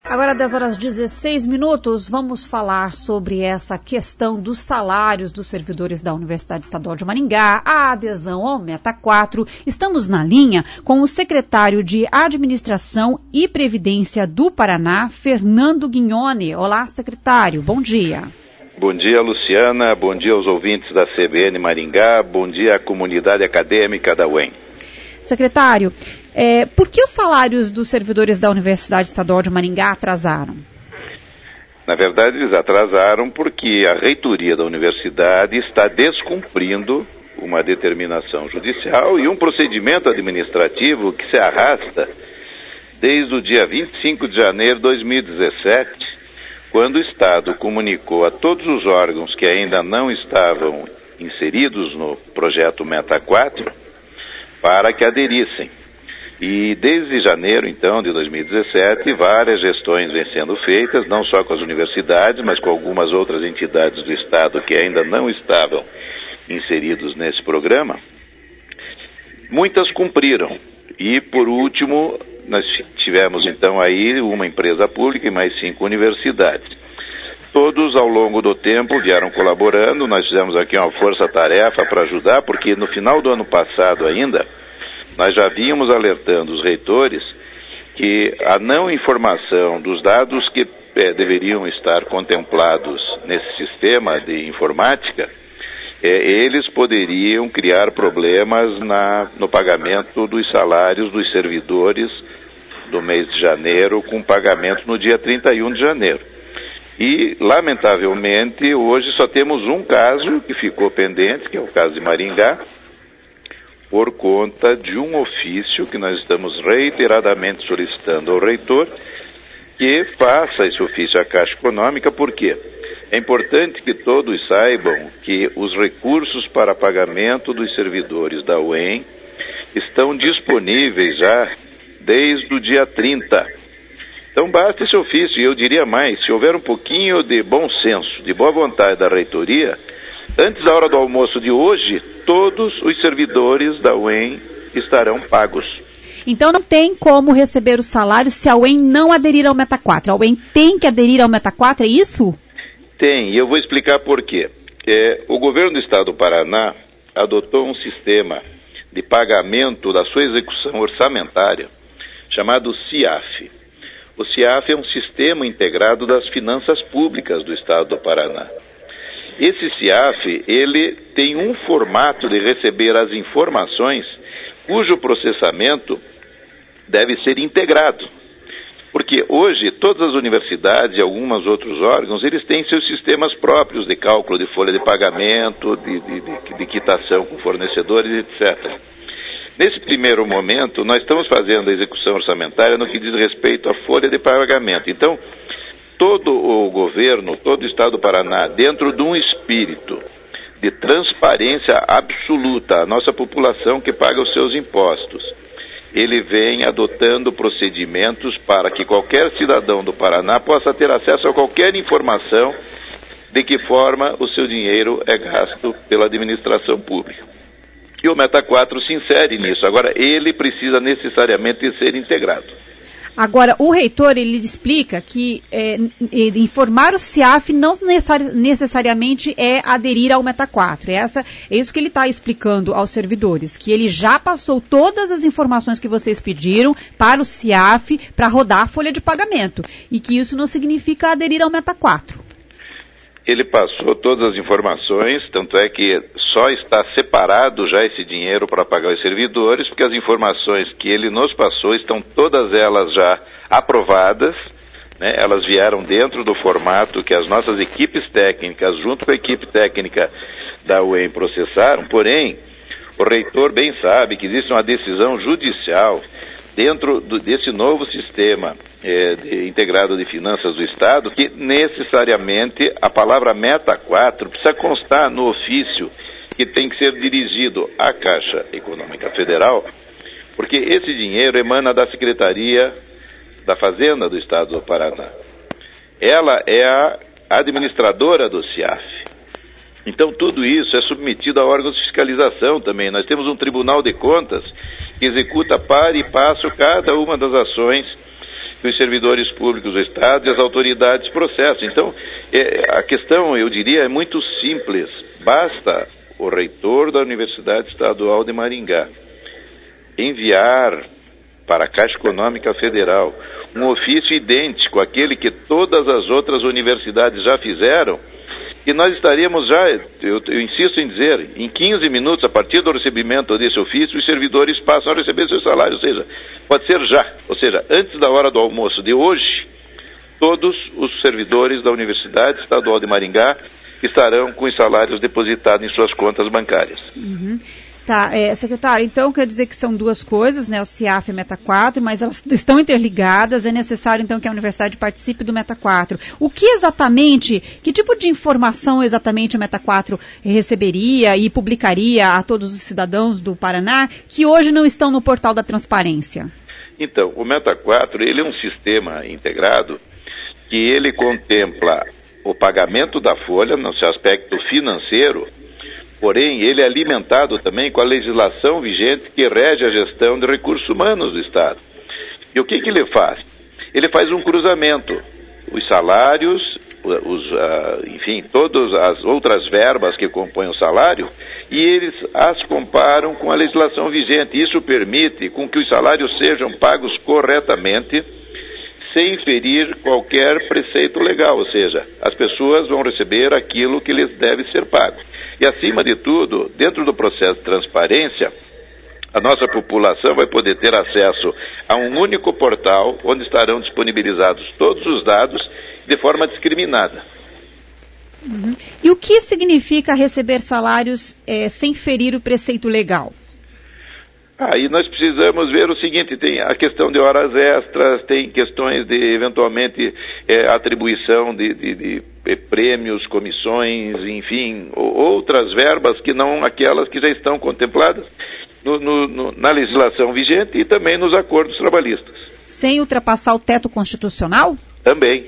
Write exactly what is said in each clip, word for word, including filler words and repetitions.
Agora, dez horas e dezesseis minutos, vamos falar sobre essa questão dos salários dos servidores da Universidade Estadual de Maringá, a adesão ao Meta quatro. Estamos na linha com o secretário de Administração e Previdência do Paraná, Fernando Guignone. Olá, secretário, bom dia. Bom dia, Luciana, bom dia aos ouvintes da C B N Maringá, bom dia à comunidade acadêmica da U E M. Secretário, é, por que os salários dos servidores da Universidade Estadual de Maringá atrasaram? Na verdade, eles atrasaram porque a reitoria da universidade está descumprindo uma determinação judicial e um procedimento administrativo que se arrasta desde o dia vinte e cinco de janeiro de dois mil e dezessete, quando o Estado comunicou a todos os órgãos que ainda não estavam inseridos no projeto Meta quatro para que aderissem. E desde janeiro, então, de dois mil e dezessete, várias gestões vêm sendo feitas, não só com as universidades, mas com algumas outras entidades do Estado que ainda não estavam inseridos nesse programa. Muitas cumpriram. E, por último, nós tivemos, então, aí uma empresa pública e mais cinco universidades. Todos, ao longo do tempo, vieram colaborando. Nós fizemos aqui uma força-tarefa para ajudar, porque no final do ano passado ainda, nós já vínhamos alertando os reitores que a não informação dos dados que eh, deveriam estar contemplados nesse sistema de informática, eh, eles poderiam criar problemas na, no pagamento dos salários dos servidores do mês de janeiro, com pagamento no dia trinta e um de janeiro. E, lamentavelmente, hoje só temos um caso que ficou pendente, que é o caso de Maringá, por conta de um ofício que nós estamos reiteradamente solicitando ao reitor que faça esse ofício à Caixa Econômica. Por quê? É importante que todos saibam que os recursos para pagamento dos servidores da U E M estão disponíveis já desde o dia trinta. Então basta esse ofício, e eu diria mais, se houver um pouquinho de bom senso, de boa vontade da reitoria, antes da hora do almoço de hoje, todos os servidores da U E M estarão pagos. Então não tem como receber o salário se a U E M não aderir ao Meta quatro. A U E M tem que aderir ao Meta quatro, é isso? Tem, e eu vou explicar por quê. É, o governo do Estado do Paraná adotou um sistema de pagamento da sua execução orçamentária chamado CIAF. O CIAF é um sistema integrado das finanças públicas do Estado do Paraná. Esse CIAF, ele tem um formato de receber as informações cujo processamento deve ser integrado. Porque hoje todas as universidades e alguns outros órgãos, eles têm seus sistemas próprios de cálculo de folha de pagamento, de, de, de, de quitação com fornecedores, etcétera. Nesse primeiro momento, nós estamos fazendo a execução orçamentária no que diz respeito à folha de pagamento. Então, todo o governo, todo o Estado do Paraná, dentro de um espírito de transparência absoluta, a nossa população que paga os seus impostos, ele vem adotando procedimentos para que qualquer cidadão do Paraná possa ter acesso a qualquer informação de que forma o seu dinheiro é gasto pela administração pública. E o Meta quatro se insere nisso. Agora, ele precisa necessariamente ser integrado. Agora, o reitor, ele explica que é, informar o CIAF não necessariamente é aderir ao Meta quatro. É, essa, é isso que ele está explicando aos servidores, que ele já passou todas as informações que vocês pediram para o CIAF para rodar a folha de pagamento, e que isso não significa aderir ao Meta quatro. Ele passou todas as informações, tanto é que só está separado já esse dinheiro para pagar os servidores, porque as informações que ele nos passou estão todas elas já aprovadas, né? Elas vieram dentro do formato que as nossas equipes técnicas, junto com a equipe técnica da U E M, processaram. Porém, o reitor bem sabe que existe uma decisão judicial dentro do, desse novo sistema é, de, integrado de finanças do Estado, que necessariamente a palavra Meta quatro precisa constar no ofício que tem que ser dirigido à Caixa Econômica Federal, porque esse dinheiro emana da Secretaria da Fazenda do Estado do Paraná. Ela é a administradora do CIAF. Então tudo isso é submetido a órgãos de fiscalização também. Nós temos um Tribunal de Contas que executa par e passo cada uma das ações que os servidores públicos do Estado e as autoridades processam. Então, é, a questão, eu diria, é muito simples. Basta o reitor da Universidade Estadual de Maringá enviar para a Caixa Econômica Federal um ofício idêntico àquele que todas as outras universidades já fizeram, e nós estaríamos já, eu, eu insisto em dizer, em quinze minutos, a partir do recebimento desse ofício, os servidores passam a receber seus salários, ou seja, pode ser já, ou seja, antes da hora do almoço de hoje, todos os servidores da Universidade Estadual de Maringá estarão com os salários depositados em suas contas bancárias. Uhum. Tá, é, secretário, então quer dizer que são duas coisas, né, o CIAF e o Meta quatro, mas elas estão interligadas, é necessário então que a universidade participe do Meta quatro. O que exatamente, que tipo de informação exatamente o Meta quatro receberia e publicaria a todos os cidadãos do Paraná que hoje não estão no portal da transparência? Então, o Meta quatro, ele é um sistema integrado que ele contempla o pagamento da folha no seu aspecto financeiro. Porém, ele é alimentado também com a legislação vigente que rege a gestão de recursos humanos do Estado. E o que, que ele faz? Ele faz um cruzamento. Os salários, os, uh, enfim, todas as outras verbas que compõem o salário, e eles as comparam com a legislação vigente. Isso permite com que os salários sejam pagos corretamente, sem ferir qualquer preceito legal, ou seja, as pessoas vão receber aquilo que lhes deve ser pago. E, acima de tudo, dentro do processo de transparência, a nossa população vai poder ter acesso a um único portal onde estarão disponibilizados todos os dados de forma discriminada. Uhum. E o que significa receber salários é, sem ferir o preceito legal? Aí nós precisamos ver o seguinte, tem a questão de horas extras, tem questões de, eventualmente, é, atribuição de, de, de prêmios, comissões, enfim, outras verbas que não aquelas que já estão contempladas no, no, no, na legislação vigente e também nos acordos trabalhistas. Sem ultrapassar o teto constitucional? Também.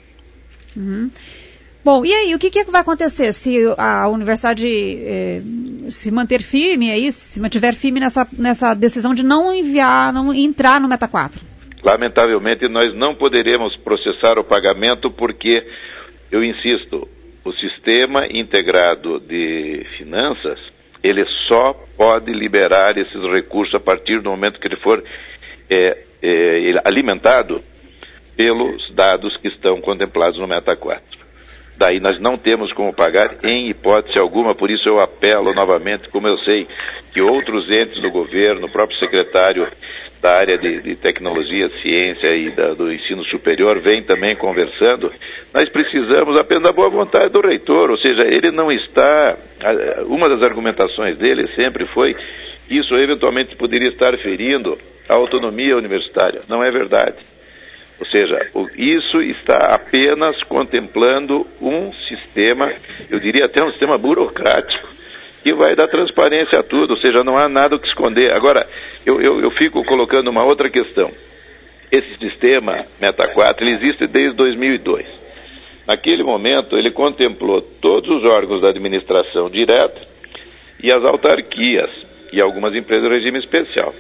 Uhum. Bom, e aí, o que, que vai acontecer se a universidade eh, se manter firme aí, se mantiver firme nessa, nessa decisão de não enviar, não entrar no Meta quatro? Lamentavelmente, nós não poderemos processar o pagamento porque, eu insisto, o sistema integrado de finanças, ele só pode liberar esses recursos a partir do momento que ele for é, é, alimentado pelos dados que estão contemplados no Meta quatro. Daí nós não temos como pagar em hipótese alguma, por isso eu apelo novamente, como eu sei que outros entes do governo, o próprio secretário da área de, de tecnologia, ciência e da, do ensino superior vem também conversando, nós precisamos apenas da boa vontade do reitor, ou seja, ele não está, uma das argumentações dele sempre foi que isso eventualmente poderia estar ferindo a autonomia universitária. Não é verdade. Ou seja, isso está apenas contemplando um sistema, eu diria até um sistema burocrático, que vai dar transparência a tudo, ou seja, não há nada o que esconder. Agora, eu, eu, eu fico colocando uma outra questão. Esse sistema Meta quatro, ele existe desde dois mil e dois. Naquele momento, ele contemplou todos os órgãos da administração direta e as autarquias e algumas empresas de regime especial.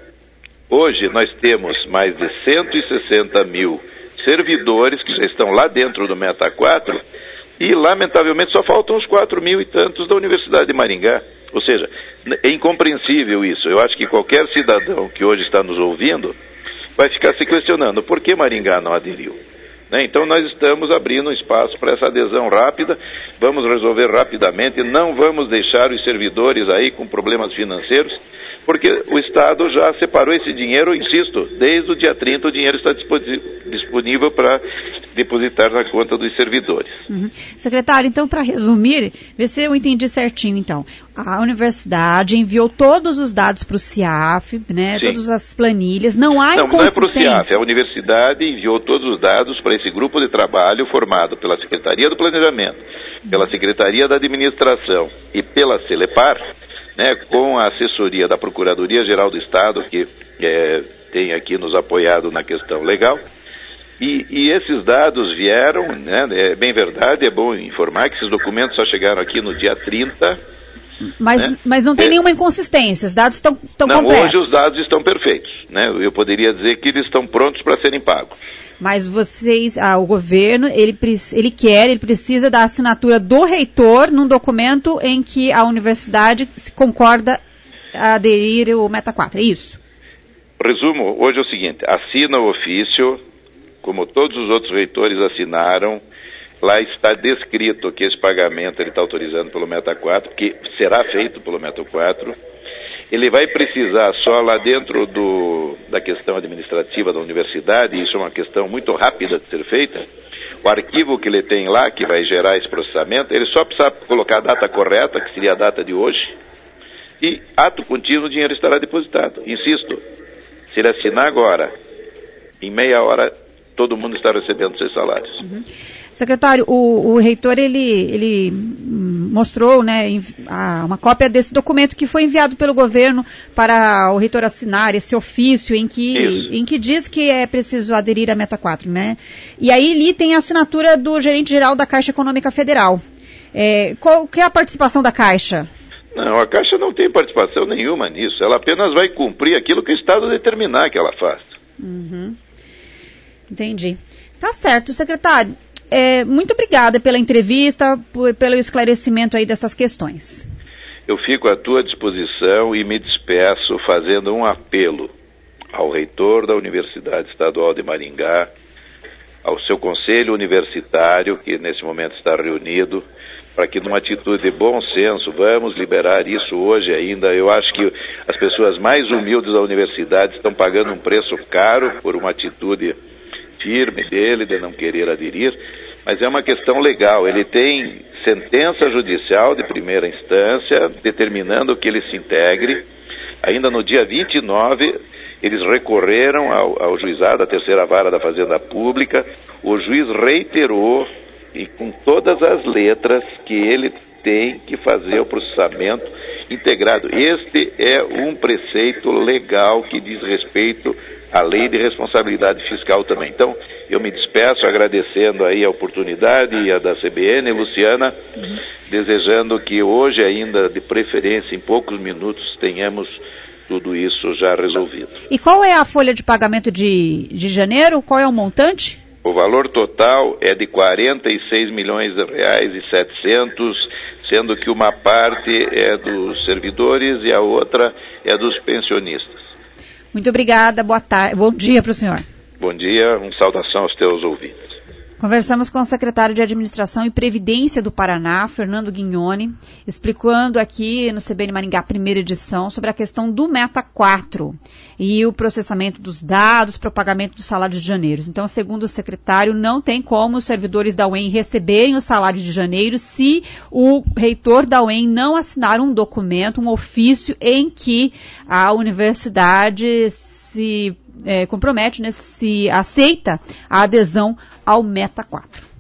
Hoje nós temos mais de cento e sessenta mil servidores que já estão lá dentro do Meta quatro e, lamentavelmente, só faltam uns quatro mil e tantos da Universidade de Maringá. Ou seja, é incompreensível isso. Eu acho que qualquer cidadão que hoje está nos ouvindo vai ficar se questionando por que Maringá não aderiu. Né? Então nós estamos abrindo um espaço para essa adesão rápida, vamos resolver rapidamente, não vamos deixar os servidores aí com problemas financeiros, porque o Estado já separou esse dinheiro, insisto, desde o dia trinta o dinheiro está disponível para depositar na conta dos servidores. Uhum. Secretário, então, para resumir, ver se eu entendi certinho, então, a universidade enviou todos os dados para o CIAF, né, Sim. todas as planilhas, não há Não, não é para o inconsistência. CIAF, a universidade enviou todos os dados para esse grupo de trabalho formado pela Secretaria do Planejamento, pela Secretaria da Administração e pela Celepar, né, com a assessoria da Procuradoria-Geral do Estado, que é, tem aqui nos apoiado na questão legal, e, e esses dados vieram, né, é bem verdade, é bom informar que esses documentos só chegaram aqui no dia trinta, Mas, né? mas não tem é, nenhuma inconsistência, os dados estão não, completos. Hoje os dados estão perfeitos, né? Eu poderia dizer que eles estão prontos para serem pagos. Mas vocês, ah, o governo, ele, ele quer, ele precisa da assinatura do reitor num documento em que a universidade concorda a aderir ao Meta quatro, é isso? Resumo, hoje é o seguinte, assina o ofício, como todos os outros reitores assinaram, lá está descrito que esse pagamento ele está autorizando pelo Meta quatro, que será feito pelo Meta quatro. Ele vai precisar só lá dentro do, da questão administrativa da universidade, isso é uma questão muito rápida de ser feita, o arquivo que ele tem lá, que vai gerar esse processamento, ele só precisa colocar a data correta, que seria a data de hoje, e ato contínuo o dinheiro estará depositado. Insisto, se ele assinar agora, em meia hora, todo mundo está recebendo seus salários. Uhum. Secretário, o, o reitor, ele, ele mostrou, né, a, uma cópia desse documento que foi enviado pelo governo para o reitor assinar esse ofício em que, em que diz que é preciso aderir à Meta quatro, né? E aí ali tem a assinatura do gerente-geral da Caixa Econômica Federal. É, qual que é a participação da Caixa? Não, a Caixa não tem participação nenhuma nisso. Ela apenas vai cumprir aquilo que o Estado determinar que ela faça. Uhum. Entendi. Tá certo, secretário. É, muito obrigada pela entrevista, por, pelo esclarecimento aí dessas questões. Eu fico à tua disposição e me despeço fazendo um apelo ao reitor da Universidade Estadual de Maringá, ao seu conselho universitário, que nesse momento está reunido, para que numa atitude de bom senso, vamos liberar isso hoje ainda. Eu acho que as pessoas mais humildes da universidade estão pagando um preço caro por uma atitude firme dele, de não querer aderir, mas é uma questão legal. Ele tem sentença judicial de primeira instância, determinando que ele se integre. Ainda no dia vinte e nove, eles recorreram ao, ao juizado, da terceira vara da Fazenda Pública. O juiz reiterou, e com todas as letras, que ele tem que fazer o processamento integrado. Este é um preceito legal que diz respeito à lei de responsabilidade fiscal também. Então, eu me despeço agradecendo aí a oportunidade e a da C B N, Luciana, uhum. desejando que hoje ainda, de preferência, em poucos minutos, tenhamos tudo isso já resolvido. E qual é a folha de pagamento de, de janeiro? Qual é o montante? O valor total é de quarenta e seis milhões de reais e setecentos, sendo que uma parte é dos servidores e a outra é dos pensionistas. Muito obrigada, boa tarde, bom dia para o senhor. Bom dia, uma saudação aos teus ouvintes. Conversamos com o secretário de Administração e Previdência do Paraná, Fernando Guignoni, explicando aqui no C B N Maringá, primeira edição, sobre a questão do Meta quatro e o processamento dos dados para o pagamento dos salários de janeiro. Então, segundo o secretário, não tem como os servidores da U E M receberem os salários de janeiro se o reitor da U E M não assinar um documento, um ofício em que a universidade se é, compromete, né, se aceita a adesão ao Meta quatro.